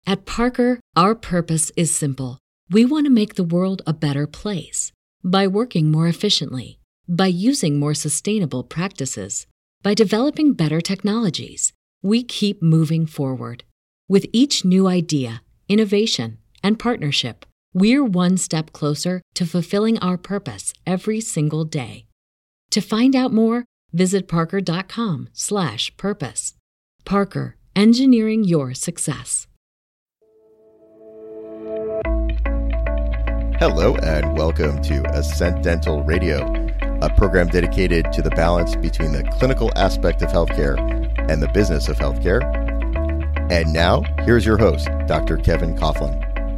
At Parker, our purpose is simple. We want to make the world a better place by working more efficiently, by using more sustainable practices, by developing better technologies. We keep moving forward. With each new idea, innovation, and partnership, we're one step closer to fulfilling our purpose every single day. To find out more, visit parker.com/purpose. Parker, engineering your success. Hello and welcome to Ascent Dental Radio, a program dedicated to the balance between the clinical aspect of healthcare and the business of healthcare. And now, here's your host, Dr. Kevin Coughlin.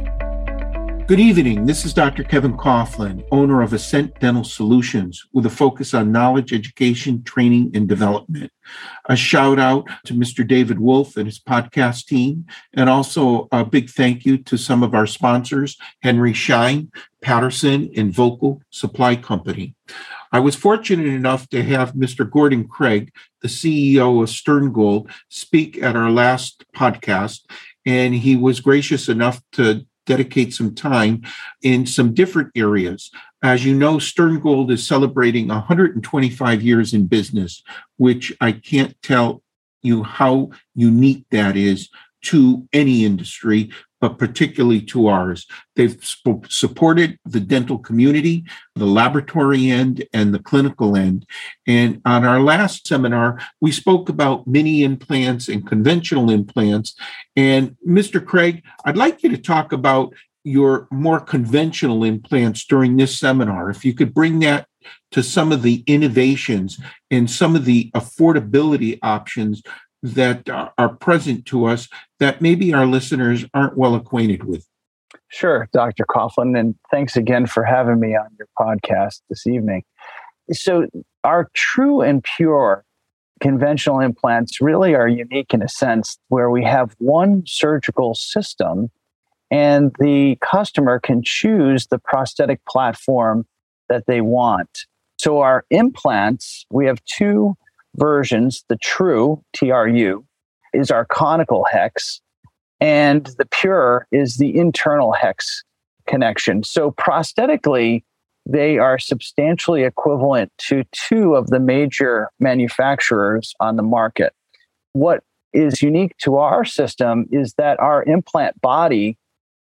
Good evening. This is Dr. Kevin Coughlin, owner of Ascent Dental Solutions, with a focus on knowledge, education, training, and development. A shout out to Mr. David Wolf and his podcast team, and also a big thank you to some of our sponsors, Henry Schein, Patterson, and Vocal Supply Company. I was fortunate enough to have Mr. Gordon Craig, the CEO of Sterngold, speak at our last podcast, and he was gracious enough to dedicate some time in some different areas. As you know, Sterngold is celebrating 125 years in business, which I can't tell you how unique that is to any industry, but particularly to ours. They've supported the dental community, the laboratory end, and the clinical end. And on our last seminar, we spoke about mini implants and conventional implants. And Mr. Craig, I'd like you to talk about your more conventional implants during this seminar. If you could bring that to some of the innovations and some of the affordability options that are present to us that maybe our listeners aren't well acquainted with. Sure, Dr. Coughlin, and thanks again for having me on your podcast this evening. So our true and pure conventional implants really are unique in a sense where we have one surgical system and the customer can choose the prosthetic platform that they want. So our implants, we have two versions. The True, TRU, is our conical hex, and the Pure is the internal hex connection. So prosthetically, they are substantially equivalent to two of the major manufacturers on the market. What is unique to our system is that our implant body,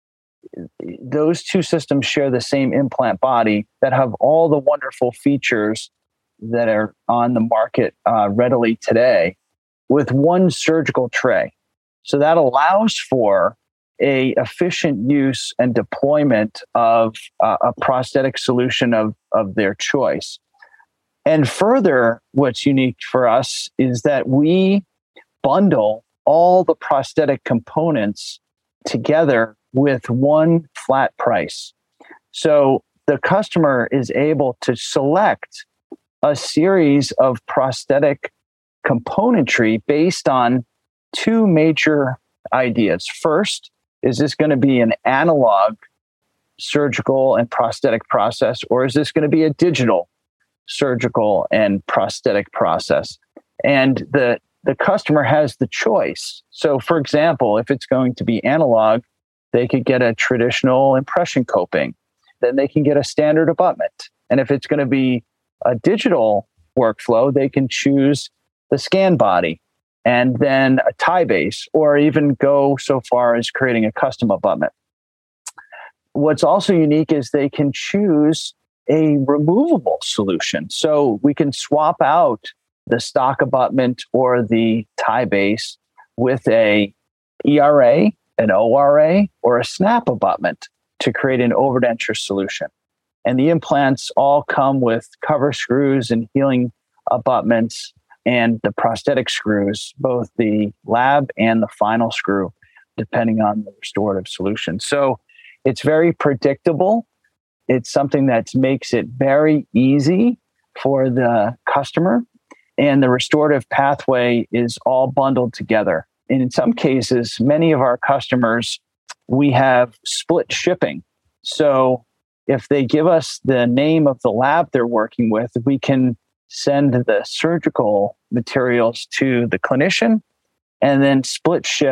those two systems share the same implant body that have all the wonderful features that are on the market readily today with one surgical tray. So that allows for a efficient use and deployment of a prosthetic solution of their choice. And further, what's unique for us is that we bundle all the prosthetic components together with one flat price. So the customer is able to select a series of prosthetic componentry based on two major ideas. First, is this going to be an analog surgical and prosthetic process, or is this going to be a digital surgical and prosthetic process? And the customer has the choice. So, for example, if it's going to be analog, they could get a traditional impression coping. Then they can get a standard abutment. And if it's going to be a digital workflow, they can choose the scan body and then a tie base, or even go so far as creating a custom abutment. What's also unique is they can choose a removable solution. So we can swap out the stock abutment or the tie base with a ERA, an ORA, or a snap abutment to create an overdenture solution. And the implants all come with cover screws and healing abutments and the prosthetic screws, both the lab and the final screw, depending on the restorative solution. So it's very predictable. It's something that makes it very easy for the customer. And the restorative pathway is all bundled together. And in some cases, many of our customers, we have split shipping. So if they give us the name of the lab they're working with, we can send the surgical materials to the clinician and then split ship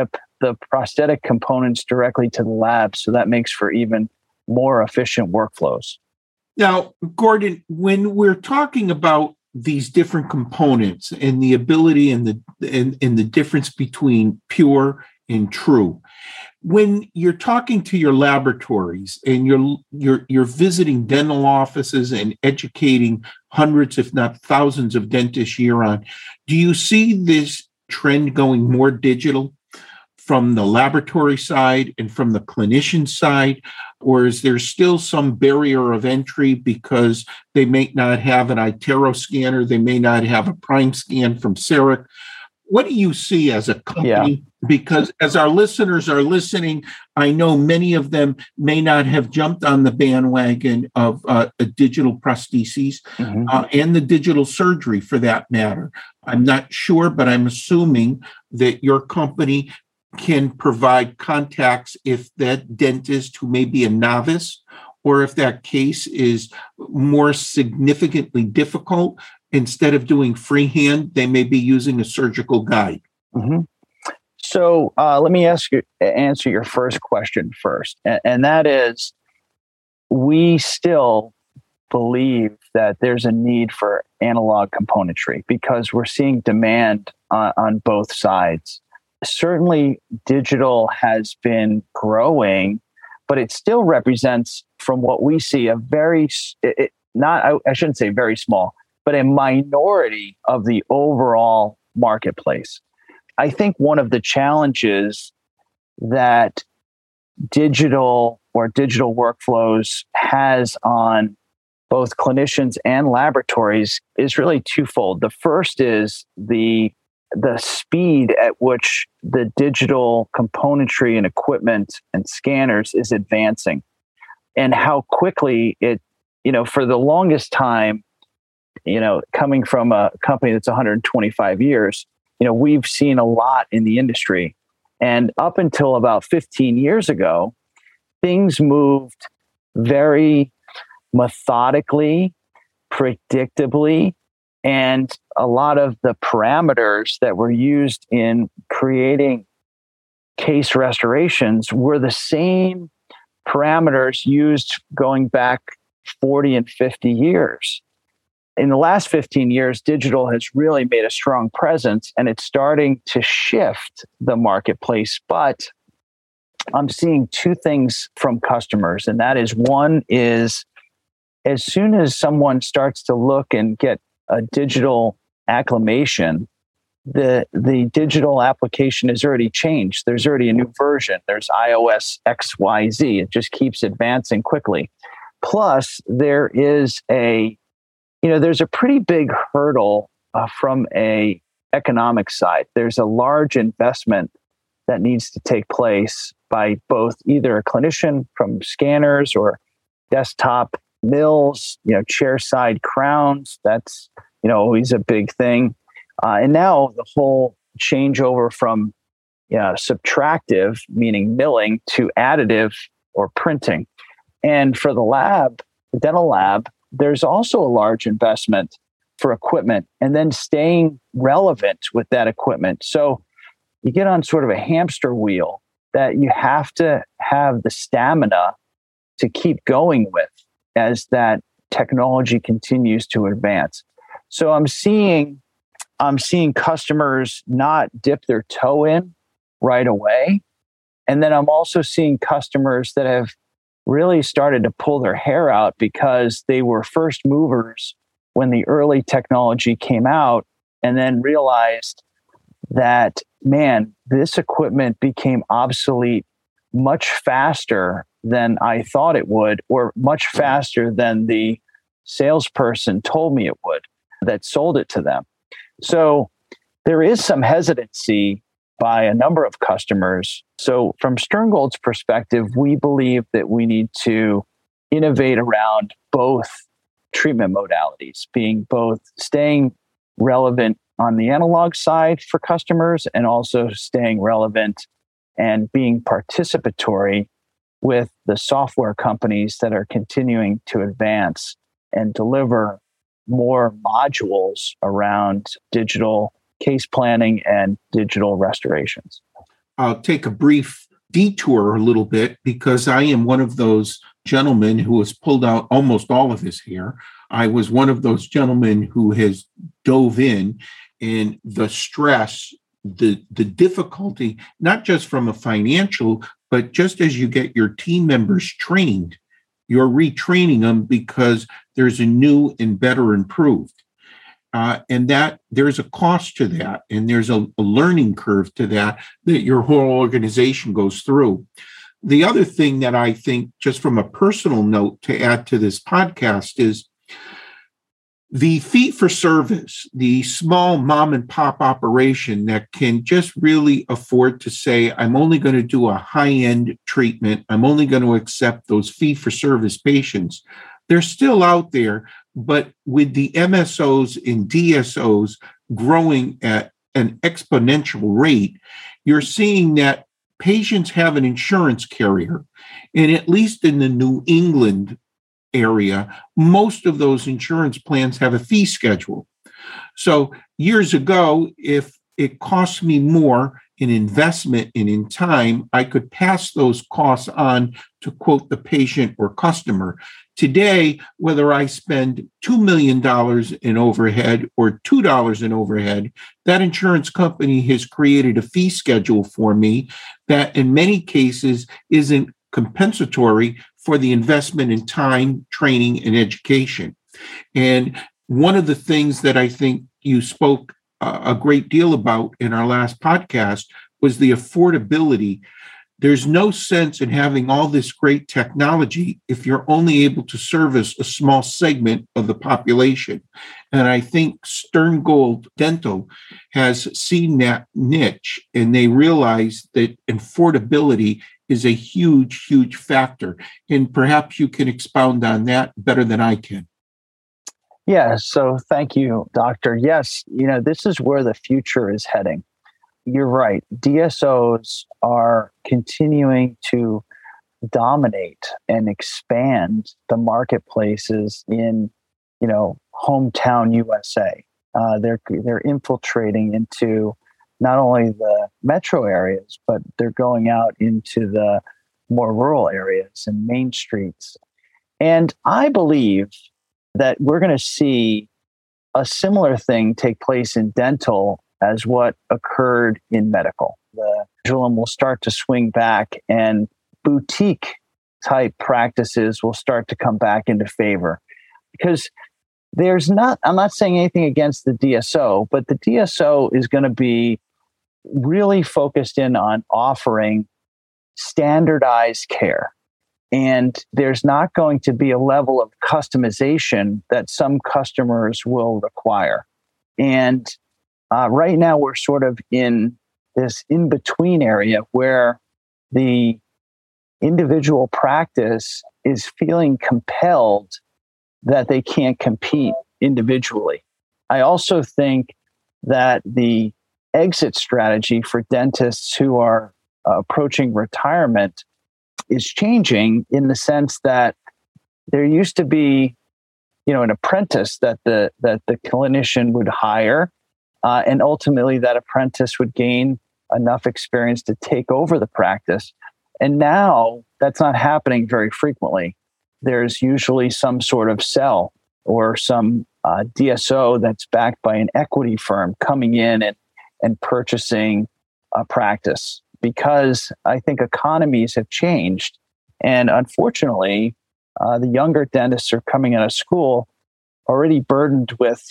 the prosthetic components directly to the lab. So that makes for even more efficient workflows. Now, Gordon, when we're talking about these different components and the ability and the difference between pure and true, when you're talking to your laboratories and you're visiting dental offices and educating hundreds, if not thousands, of dentists year on, do you see this trend going more digital from the laboratory side and from the clinician side? Or is there still some barrier of entry because they may not have an iTero scanner, they may not have a Prime Scan from CEREC? What do you see as a company? Yeah. Because as our listeners are listening, I know many of them may not have jumped on the bandwagon of digital prostheses and the digital surgery for that matter. I'm not sure, but I'm assuming that your company can provide contacts if that dentist who may be a novice, or if that case is more significantly difficult, instead of doing freehand, they may be using a surgical guide. Mm-hmm. So let me answer your first question first. And that is, we still believe that there's a need for analog componentry because we're seeing demand on both sides. Certainly, digital has been growing, but it still represents, from what we see, a very, I shouldn't say very small, but a minority of the overall marketplace. I think one of the challenges that digital workflows has on both clinicians and laboratories is really twofold. The first is the speed at which the digital componentry and equipment and scanners is advancing, and how quickly it, for the longest time, coming from a company that's 125 years, we've seen a lot in the industry. And up until about 15 years ago, things moved very methodically, predictably, and a lot of the parameters that were used in creating case restorations were the same parameters used going back 40 and 50 years. In the last 15 years, digital has really made a strong presence, and it's starting to shift the marketplace. But I'm seeing two things from customers, and that is, one is, as soon as someone starts to look and get a digital acclimation, the digital application has already changed. There's already a new version. There's iOS XYZ. It just keeps advancing quickly. Plus, there's a pretty big hurdle from a economic side. There's a large investment that needs to take place by both either a clinician from scanners or desktop mills, chair-side crowns. That's, always a big thing. And now the whole changeover from subtractive, meaning milling, to additive or printing. And for the dental lab, there's also a large investment for equipment and then staying relevant with that equipment. So you get on sort of a hamster wheel that you have to have the stamina to keep going with as that technology continues to advance. So I'm seeing customers not dip their toe in right away. And then I'm also seeing customers that have really started to pull their hair out because they were first movers when the early technology came out, and then realized that, man, this equipment became obsolete much faster than I thought it would, or much faster than the salesperson told me it would that sold it to them. So there is some hesitancy by a number of customers. So from Sterngold's perspective, we believe that we need to innovate around both treatment modalities, being both staying relevant on the analog side for customers and also staying relevant and being participatory with the software companies that are continuing to advance and deliver more modules around digital case planning and digital restorations. I'll take a brief detour a little bit because I am one of those gentlemen who has pulled out almost all of his hair. I was one of those gentlemen who has dove in, and the stress, the difficulty, not just from a financial, but just as you get your team members trained, you're retraining them because there's a new and better improved. And that there's a cost to that, and there's a learning curve to that your whole organization goes through. The other thing that I think, just from a personal note to add to this podcast, is the fee for service, the small mom and pop operation that can just really afford to say, I'm only going to do a high-end treatment. I'm only going to accept those fee for service patients. They're still out there, but with the MSOs and DSOs growing at an exponential rate, you're seeing that patients have an insurance carrier. And at least in the New England area, most of those insurance plans have a fee schedule. So years ago, if it cost me more in investment and in time, I could pass those costs on to quote the patient or customer. Today, whether I spend $2 million in overhead or $2 in overhead, that insurance company has created a fee schedule for me that in many cases isn't compensatory for the investment in time, training, and education. And one of the things that I think you spoke a great deal about in our last podcast was the affordability. There's no sense in having all this great technology if you're only able to service a small segment of the population. And I think Stern Gold Dental has seen that niche, and they realize that affordability is a huge, huge factor. And perhaps you can expound on that better than I can. Yeah, so thank you, Doctor. Yes, this is where the future is heading. You're right. DSOs are continuing to dominate and expand the marketplaces in, hometown USA. They're infiltrating into not only the metro areas, but they're going out into the more rural areas and main streets. And I believe that we're going to see a similar thing take place in dental as what occurred in medical. The pendulum will start to swing back, and boutique type practices will start to come back into favor. Because I'm not saying anything against the DSO, but the DSO is going to be really focused in on offering standardized care. And there's not going to be a level of customization that some customers will require. And right now we're sort of in this in-between area where the individual practice is feeling compelled that they can't compete individually. I also think that the exit strategy for dentists who are approaching retirement is changing in the sense that there used to be, an apprentice that the clinician would hire, and ultimately that apprentice would gain enough experience to take over the practice. And now that's not happening very frequently. There's usually some sort of sell or some DSO that's backed by an equity firm coming in and purchasing a practice, because I think economies have changed. And unfortunately, the younger dentists are coming out of school already burdened with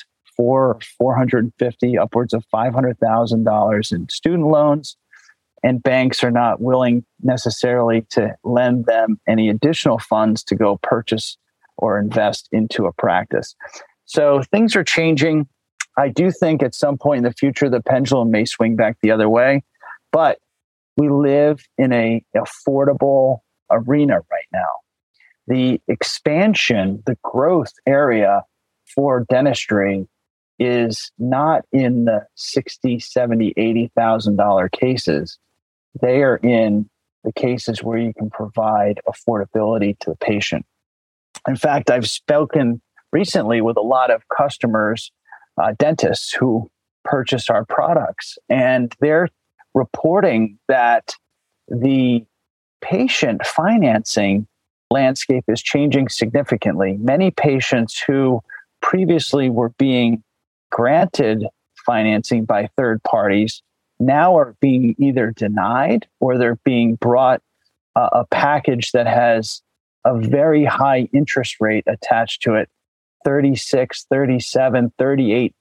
$450, upwards of $500,000 in student loans, and banks are not willing necessarily to lend them any additional funds to go purchase or invest into a practice. So things are changing. I do think at some point in the future, the pendulum may swing back the other way, but we live in an affordable arena right now. The expansion, the growth area for dentistry is not in the $60,000, $70,000, $80,000 cases. They are in the cases where you can provide affordability to the patient. In fact, I've spoken recently with a lot of customers, dentists who purchase our products, and they're reporting that the patient financing landscape is changing significantly. Many patients who previously were being granted financing by third parties now are being either denied or they're being brought a package that has a very high interest rate attached to it, 36, 37, 38%,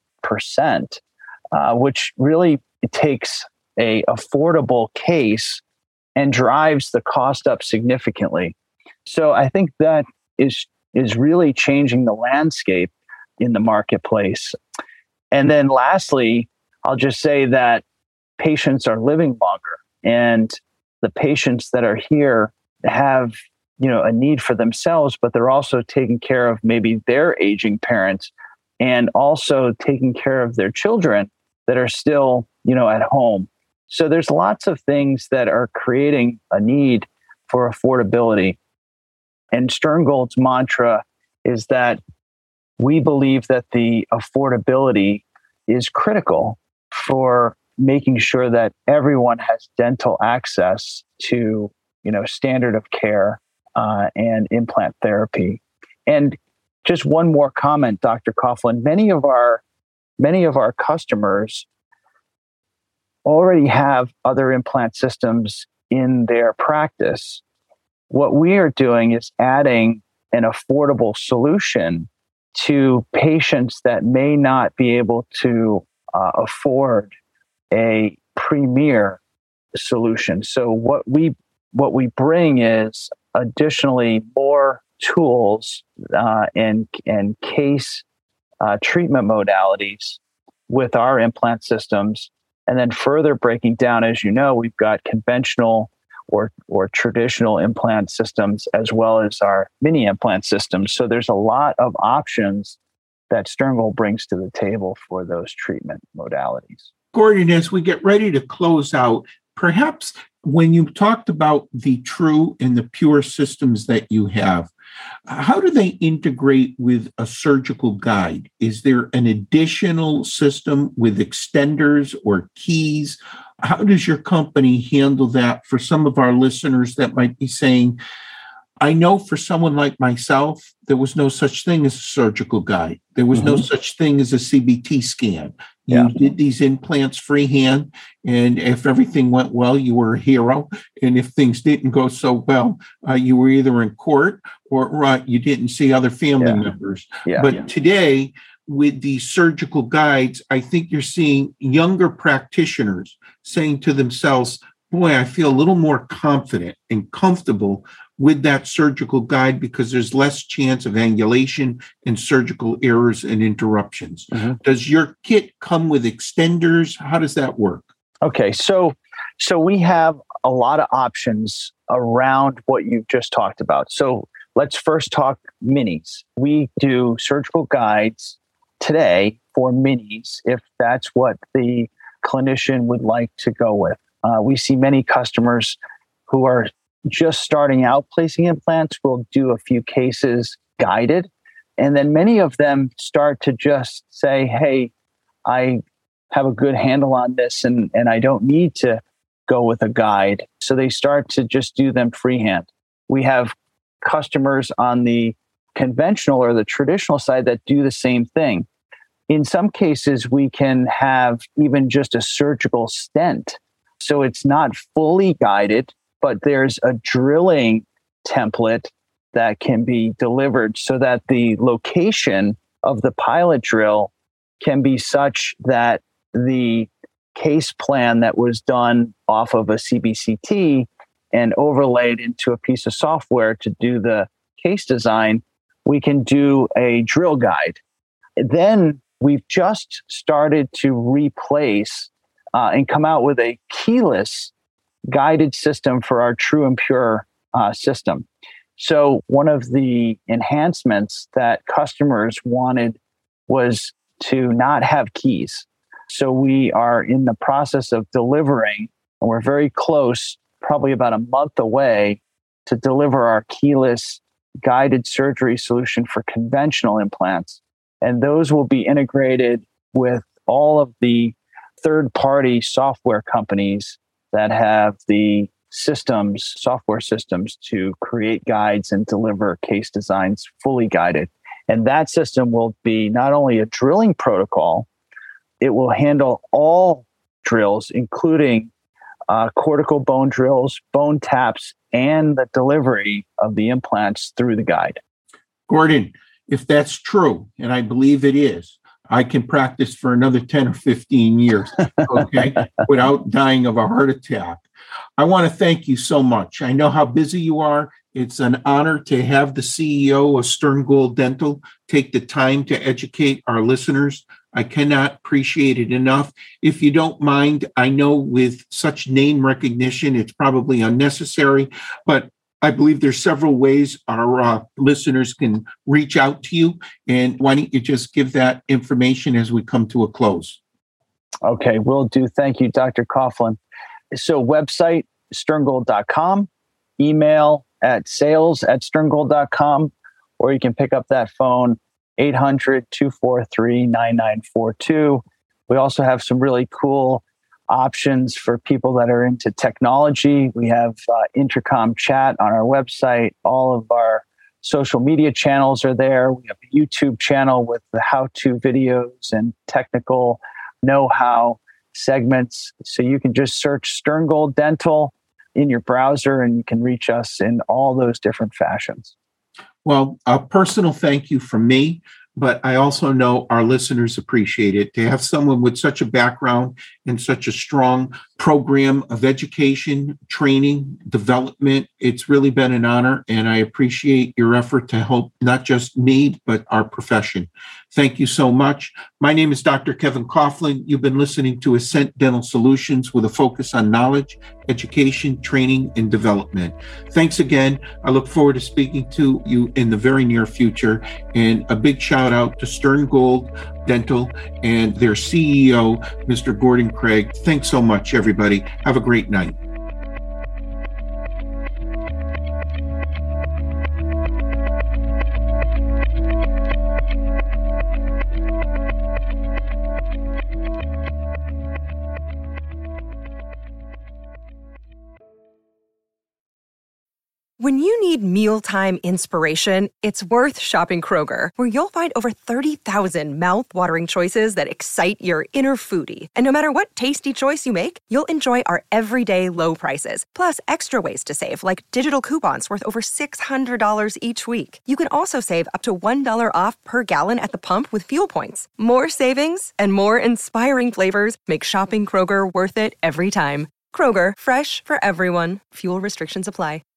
which really takes a affordable case and drives the cost up significantly. So I think that is really changing the landscape in the marketplace. And then lastly, I'll just say that patients are living longer, and the patients that are here have, a need for themselves, but they're also taking care of maybe their aging parents and also taking care of their children that are still, at home. So there's lots of things that are creating a need for affordability. And Stern Gold's mantra is that we believe that the affordability is critical for making sure that everyone has dental access to, standard of care and implant therapy. And just one more comment, Dr. Coughlin. Many of our customers already have other implant systems in their practice. What we are doing is adding an affordable solution to patients that may not be able to afford a premier solution. So what we bring is additionally more tools and case treatment modalities with our implant systems. And then further breaking down, as you know, we've got conventional or traditional implant systems as well as our mini implant systems. So there's a lot of options that Stern Gold brings to the table for those treatment modalities. Gordon, as we get ready to close out, perhaps when you talked about the true and the pure systems that you have, how do they integrate with a surgical guide? Is there an additional system with extenders or keys? How does your company handle that for some of our listeners that might be saying, I know for someone like myself, there was no such thing as a surgical guide. There was no such thing as a CBT scan. You did these implants freehand, and if everything went well, you were a hero. And if things didn't go so well, you were either in court or you didn't see other family members. But today, with these surgical guides, I think you're seeing younger practitioners saying to themselves, boy, I feel a little more confident and comfortable with that surgical guide because there's less chance of angulation and surgical errors and interruptions. Does your kit come with extenders? How does that work? Okay, so we have a lot of options around what you've just talked about. So let's first talk minis. We do surgical guides today for minis if that's what the clinician would like to go with. We see many customers who are just starting out placing implants. We'll do a few cases guided. And then many of them start to just say, hey, I have a good handle on this and I don't need to go with a guide. So they start to just do them freehand. We have customers on the conventional or the traditional side that do the same thing. In some cases, we can have even just a surgical stent. So it's not fully guided, but there's a drilling template that can be delivered so that the location of the pilot drill can be such that the case plan that was done off of a CBCT and overlaid into a piece of software to do the case design, we can do a drill guide. Then we've just started to replace and come out with a keyless guided system for our true and pure system. So one of the enhancements that customers wanted was to not have keys. So we are in the process of delivering, and we're very close, probably about a month away, to deliver our keyless guided surgery solution for conventional implants. And those will be integrated with all of the third-party software companies that have the software systems to create guides and deliver case designs fully guided. And that system will be not only a drilling protocol, it will handle all drills, including cortical bone drills, bone taps, and the delivery of the implants through the guide. Gordon, if that's true, and I believe it is, I can practice for another 10 or 15 years, okay, without dying of a heart attack. I want to thank you so much. I know how busy you are. It's an honor to have the CEO of Stern Gold Dental take the time to educate our listeners. I cannot appreciate it enough. If you don't mind, I know with such name recognition, it's probably unnecessary, but I believe there's several ways our listeners can reach out to you. And why don't you just give that information as we come to a close? Okay, will do. Thank you, Dr. Coughlin. So website, sterngold.com, email at sales@sterngold.com, or you can pick up that phone, 800-243-9942. We also have some really cool options for people that are into technology. We have intercom chat on our website. All of our social media channels are there. We have a YouTube channel with the how-to videos and technical know-how segments. So you can just search Stern Gold Dental in your browser and you can reach us in all those different fashions. Well, a personal thank you from me, but I also know our listeners appreciate it. To have someone with such a background and such a strong program of education, training, development, it's really been an honor, and I appreciate your effort to help not just me, but our profession. Thank you so much. My name is Dr. Kevin Coughlin. You've been listening to Ascent Dental Solutions with a focus on knowledge, education, training, and development. Thanks again. I look forward to speaking to you in the very near future. And a big shout out to Stern Gold Dental and their CEO, Mr. Gordon Craig. Thanks so much, everybody. Have a great night. When you need mealtime inspiration, it's worth shopping Kroger, where you'll find over 30,000 mouth-watering choices that excite your inner foodie. And no matter what tasty choice you make, you'll enjoy our everyday low prices, plus extra ways to save, like digital coupons worth over $600 each week. You can also save up to $1 off per gallon at the pump with fuel points. More savings and more inspiring flavors make shopping Kroger worth it every time. Kroger, fresh for everyone. Fuel restrictions apply.